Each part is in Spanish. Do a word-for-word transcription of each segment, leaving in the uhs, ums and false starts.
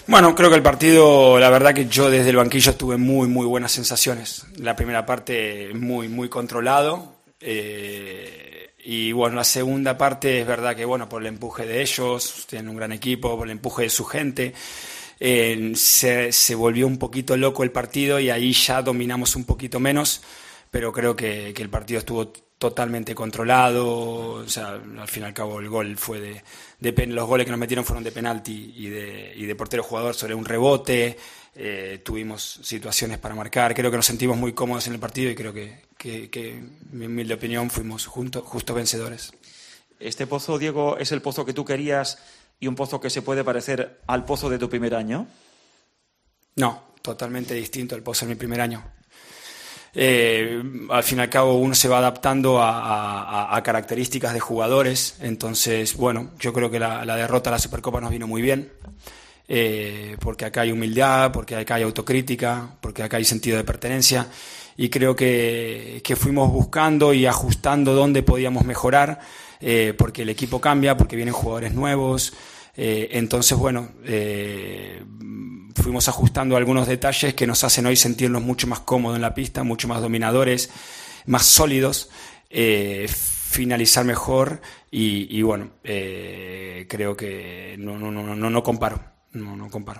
Bueno, creo que el partido, la verdad que yo desde el banquillo tuve muy, muy buenas sensaciones. La primera parte muy, muy controlado. Eh, y bueno, la segunda parte es verdad que, bueno, por el empuje de ellos, tienen un gran equipo, por el empuje de su gente, eh, se, se volvió un poquito loco el partido y ahí ya dominamos un poquito menos, pero creo que, que el partido estuvo totalmente controlado. O sea, al fin y al cabo el gol fue de, de pen, los goles que nos metieron fueron de penalti y de, y de portero jugador sobre un rebote. Eh, tuvimos situaciones para marcar, creo que nos sentimos muy cómodos en el partido y creo que, que, que en mi humilde opinión fuimos juntos, justos vencedores. ¿Este pozo, Diego, es el pozo que tú querías y un pozo que se puede parecer al pozo de tu primer año? No, totalmente distinto al pozo de mi primer año. Eh, al fin y al cabo uno se va adaptando a, a, a características de jugadores. Entonces, bueno, yo creo que la, la derrota a la Supercopa nos vino muy bien, eh, porque acá hay humildad, porque acá hay autocrítica, porque acá hay sentido de pertenencia, y creo que, que fuimos buscando y ajustando dónde podíamos mejorar, eh, porque el equipo cambia, porque vienen jugadores nuevos. Eh, entonces, bueno, eh, fuimos ajustando algunos detalles que nos hacen hoy sentirnos mucho más cómodos en la pista, mucho más dominadores, más sólidos, eh, finalizar mejor y, y bueno, eh, creo que no, no, no, no, no comparo, no, no comparo.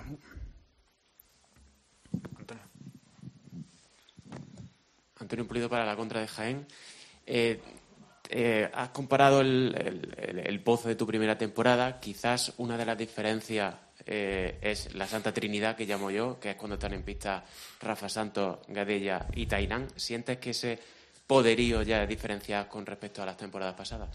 Antonio. Antonio Pulido para la Contra de Jaén. Eh, Eh, has comparado el, el, el pozo de tu primera temporada. Quizás una de las diferencias eh, es la Santa Trinidad, que llamo yo, que es cuando están en pista Rafa Santos, Gadella y Tainán. ¿Sientes que ese poderío ya es diferenciado con respecto a las temporadas pasadas?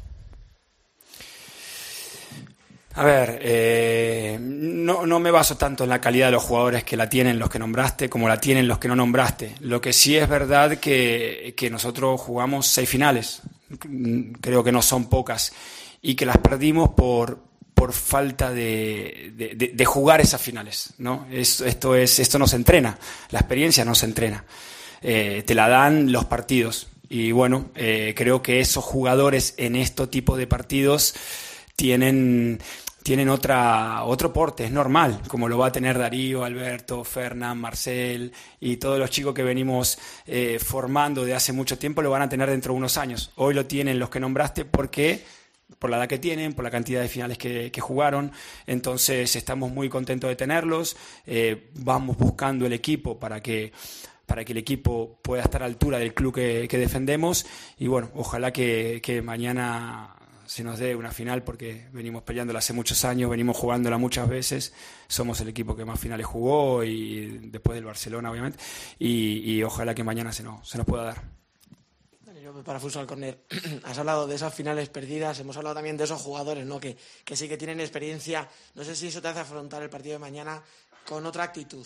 A ver, eh, no, no me baso tanto en la calidad de los jugadores que la tienen los que nombraste como la tienen los que no nombraste. Lo que sí es verdad que, que nosotros jugamos seis finales, creo que no son pocas, y que las perdimos por, por falta de, de, de, de jugar esas finales, ¿no? Es, esto, es, esto no se entrena, la experiencia no se entrena, eh, te la dan los partidos. Y bueno, eh, creo que esos jugadores en este tipo de partidos tienen... tienen otra, otro porte, es normal, como lo va a tener Darío, Alberto, Fernán, Marcel y todos los chicos que venimos eh, formando de hace mucho tiempo, lo van a tener dentro de unos años. Hoy lo tienen los que nombraste porque por la edad que tienen, por la cantidad de finales que, que jugaron. Entonces estamos muy contentos de tenerlos, eh, vamos buscando el equipo para que para que el equipo pueda estar a la altura del club que, que defendemos y bueno, ojalá que, que mañana se nos dé una final, porque venimos peleándola hace muchos años, venimos jugándola muchas veces, somos el equipo que más finales jugó y después del Barcelona obviamente, y, y ojalá que mañana se nos, se nos pueda dar. Para Futsal Corner, has hablado de esas finales perdidas, hemos hablado también de esos jugadores, ¿no? que, que sí que tienen experiencia. No sé si eso te hace afrontar el partido de mañana con otra actitud.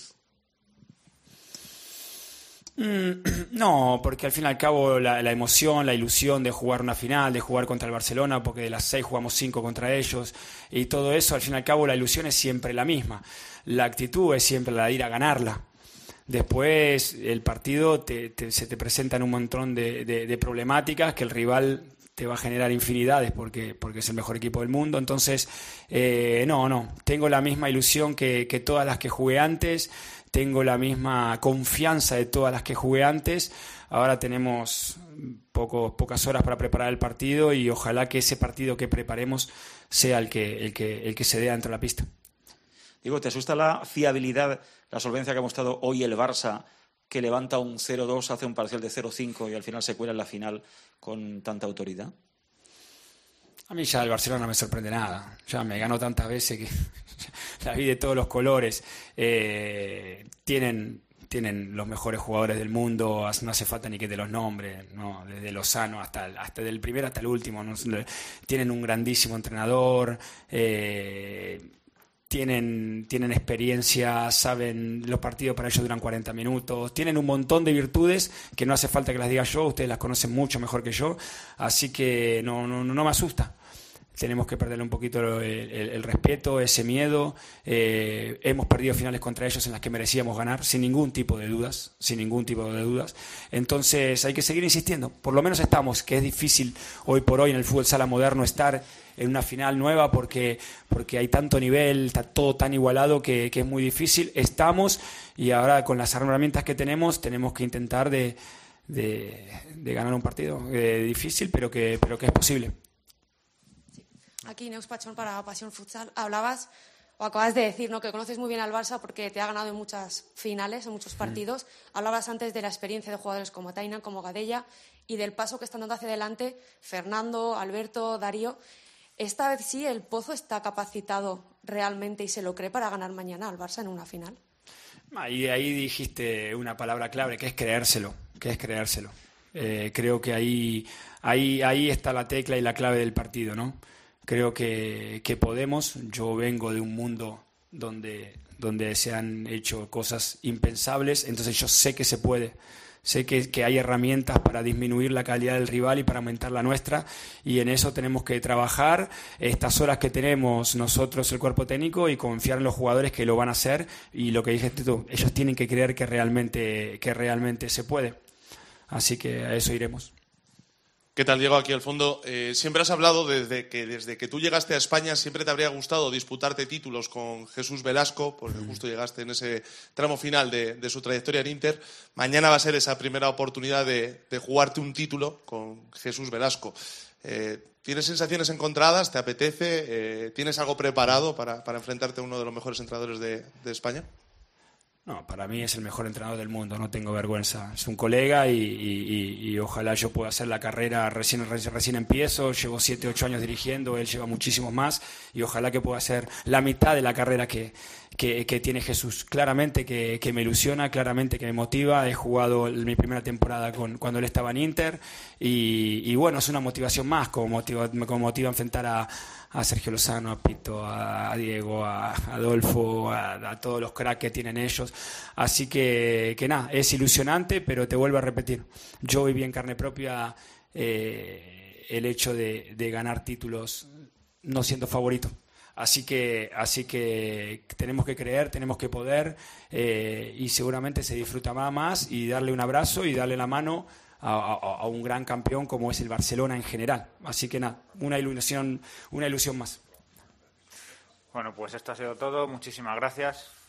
No, porque al fin y al cabo la, la emoción, la ilusión de jugar una final, de jugar contra el Barcelona, porque de las seis jugamos cinco contra ellos, y todo eso, al fin y al cabo la ilusión es siempre la misma, la actitud es siempre la de ir a ganarla. Después el partido te, te, se te presentan un montón de, de, de problemáticas que el rival te va a generar infinidades porque, porque es el mejor equipo del mundo. Entonces, eh, no, no, tengo la misma ilusión que, que todas las que jugué antes, tengo la misma confianza de todas las que jugué antes. Ahora tenemos poco, pocas horas para preparar el partido y ojalá que ese partido que preparemos sea el que, el que, el que se dé dentro de la pista. Diego, ¿te asusta la fiabilidad, la solvencia que ha mostrado hoy el Barça, que levanta un cero dos, hace un parcial de cero cinco y al final se cuela en la final con tanta autoridad? A mí ya el Barcelona no me sorprende nada. Ya me ganó tantas veces que la vi de todos los colores. Eh, tienen, tienen los mejores jugadores del mundo, no hace falta ni que te los nombre, ¿no? Desde Lozano hasta, hasta del primero hasta el último, ¿no? Tienen un grandísimo entrenador, eh, Tienen, tienen experiencia, saben los partidos para ellos duran cuarenta minutos, tienen un montón de virtudes que no hace falta que las diga yo, ustedes las conocen mucho mejor que yo, así que no, no, no me asusta. tenemos que perderle un poquito el, el, el respeto, ese miedo. Eh, hemos perdido finales contra ellos en las que merecíamos ganar, sin ningún tipo de dudas, sin ningún tipo de dudas. Entonces hay que seguir insistiendo. Por lo menos estamos, que es difícil hoy por hoy en el fútbol sala moderno estar en una final nueva porque, porque hay tanto nivel, está todo tan igualado que, que es muy difícil. Estamos y ahora con las herramientas que tenemos tenemos que intentar de, de, de ganar un partido eh, difícil, pero que, pero que es posible. Aquí Neus Pachón para Pasión Futsal. Hablabas o acabas de decir, ¿no?, que conoces muy bien al Barça porque te ha ganado en muchas finales, en muchos partidos. Mm. Hablabas antes de la experiencia de jugadores como Tainan, como Gadella y del paso que están dando hacia adelante Fernando, Alberto, Darío. Esta vez sí, el Pozo está capacitado realmente y se lo cree para ganar mañana al Barça en una final. Ahí, ahí dijiste una palabra clave, que es creérselo, que es creérselo. Eh, creo que ahí, ahí, ahí está la tecla y la clave del partido, ¿no? Creo que, que podemos. Yo vengo de un mundo donde, donde se han hecho cosas impensables, entonces yo sé que se puede. Sé que, que hay herramientas para disminuir la calidad del rival y para aumentar la nuestra, y en eso tenemos que trabajar estas horas que tenemos nosotros, el cuerpo técnico, y confiar en los jugadores que lo van a hacer. Y lo que dijiste tú, ellos tienen que creer que realmente, que realmente se puede. Así que a eso iremos. ¿Qué tal, Diego? Aquí al fondo. Eh, siempre has hablado desde que desde que tú llegaste a España siempre te habría gustado disputarte títulos con Jesús Velasco, porque mm. justo llegaste en ese tramo final de, de su trayectoria en Inter. Mañana va a ser esa primera oportunidad de, de jugarte un título con Jesús Velasco. Eh, ¿Tienes sensaciones encontradas? ¿Te apetece? Eh, ¿Tienes algo preparado para, para enfrentarte a uno de los mejores entrenadores de, de España? No, para mí es el mejor entrenador del mundo, no tengo vergüenza. Es un colega y, y, y ojalá yo pueda hacer la carrera. Recién, recién, recién empiezo, llevo siete, ocho años dirigiendo, él lleva muchísimos más, y ojalá que pueda hacer la mitad de la carrera que, que, que tiene Jesús. Claramente que, que me ilusiona, claramente que me motiva. He jugado mi primera temporada con, cuando él estaba en Inter y, y bueno, es una motivación más, como motiva, como motiva a enfrentar a a Sergio Lozano, a Pito, a Diego, a Adolfo, a, a todos los cracks que tienen ellos. Así que, que nada, es ilusionante, pero te vuelvo a repetir, yo viví en carne propia eh, el hecho de, de ganar títulos no siendo favorito. Así que, así que tenemos que creer, tenemos que poder, eh, y seguramente se disfruta más y darle un abrazo y darle la mano A, a, a un gran campeón como es el Barcelona en general. Así que nada, una ilusión, una ilusión más. Bueno, pues esto ha sido todo. Muchísimas gracias.